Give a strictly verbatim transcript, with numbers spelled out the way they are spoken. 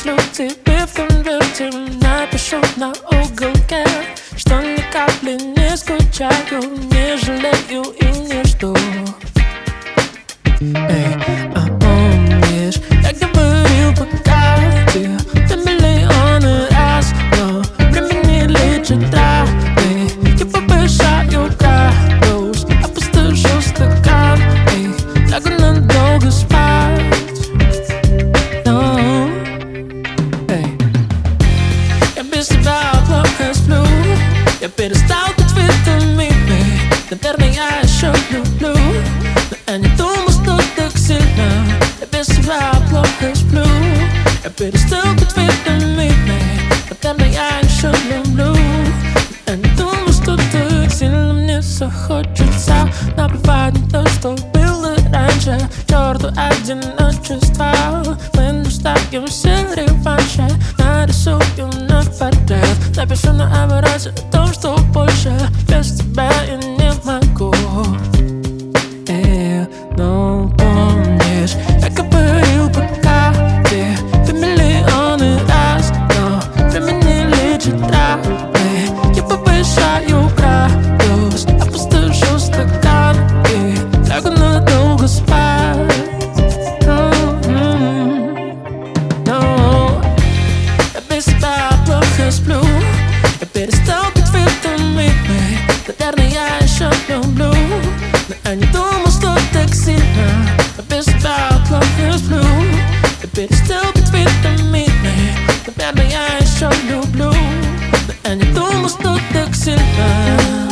пришлю тебе в конверте, напишу на уголке, что ни капли не скучаю, не жалею и не жду. Эй, а помнишь, я говорил пока ты на миллионы раз, но времени лечит травы. Я повышаю градус, опустошил стакан, эй, лягу надолго спать. No. Эй, я без тебя плохо сплю, я перестал быть витаминами. Наверное, я еще люблю, но я не думал, что так сильно. Я без тебя плохо сплю, я перестал быть витаминами. Наверное, я еще люблю, но я не думал, что так сильно. Мне захочется наплевать на то, что было раньше. Черту одиночество, мы нуждаемся в реванше. Нарисую на портрет, напишу на обороте о том, что больше без тебя я не могу. Эй, но помнишь, я говорил пока ты ты миллионы раз, но времени лечит травы. Я повышаю градус, опустошил стакан и лягу надолго спать. No, я без тебя плохо сплю, я перестал быть витаминами. Наверное, я еще люблю, но я не думал, что так сильно. Я без тебя плохо сплю, я перестал быть витаминами. Наверное, я еще люблю, но я не думал, что так сильно.